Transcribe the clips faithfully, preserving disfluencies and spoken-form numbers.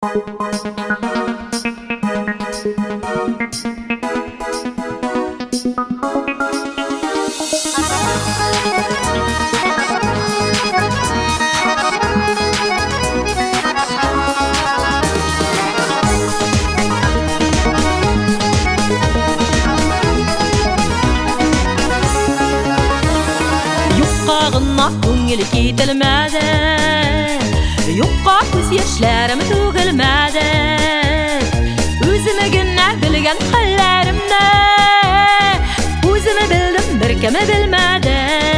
Yuqqağına көңіл кетілмәді, Юққа көз ешләрім төгілмәді. Өзімі гүнә білген қалларымды, Өзімі білдім, бір кімі білмәді.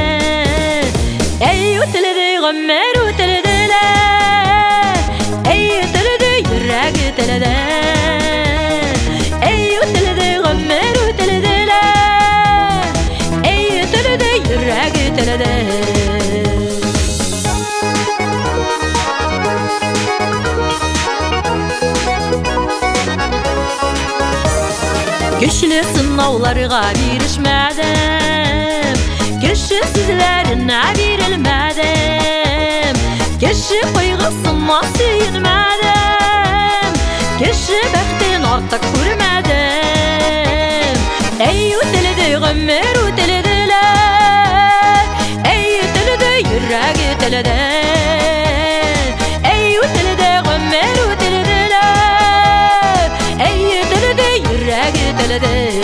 Әй өтілді ғұмыр өтілділі, Әй өтілді жүрәк өтілді. Әй өтілді ғұмыр өтілділі, Әй өтілді жүрәк өтілді. Güçlü sınavlarga birişmedim, Kişi sizlerine verilmedim, Kişi kıygısına suyunmedim, Kişi bektin artık görmedim. Ey ötülüdü ömür ötülüdüler, Ey ötülüdü yürek ötülüdür. Ey ötülüdü ömür ötülüdüler, Ey ötülüdü yürek ötülüdür.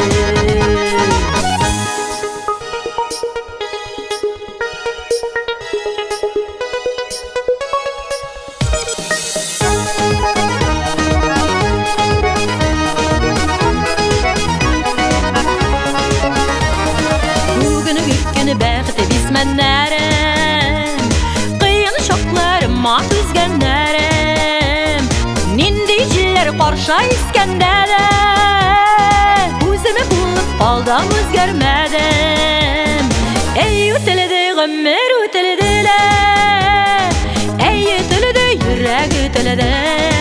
Бәхті бисмәннәрім, Қиын шоқларыма түзгәннәрім, Нендей җилләр қарша искәндәлі, Үзімі булып қалдам өзгәрмәдім. Әй өтілді ғұмыр өтілділі, Әй өтілді жүрәк өтілді.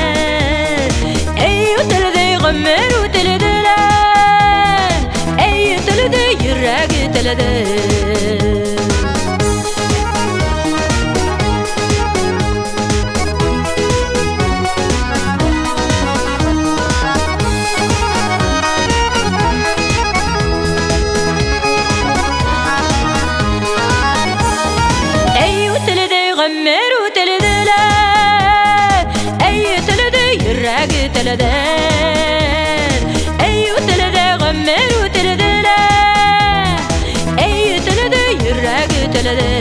Әй өтілді ғұмыр өтілділі, Әй өтілді жүрәк өтілді. Ömür ötülüdüler, Ey ötülüdü yürek ötülüdür. Ey ötülüdü ömür ötülüdüler, Ey ötülüdü yürek ötülüdür.